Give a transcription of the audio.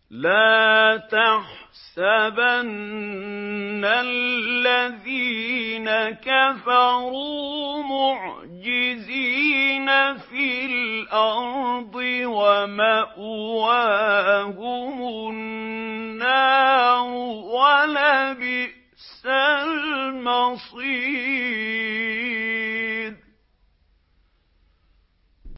لَا تَحْسَبَنَّ الَّذِينَ كَفَرُوا مُعْجِزِينَ فِي الْأَرْضِ ۚ وَمَأْوَاهُمُ النَّارُ ۖ وَلَبِئْسَ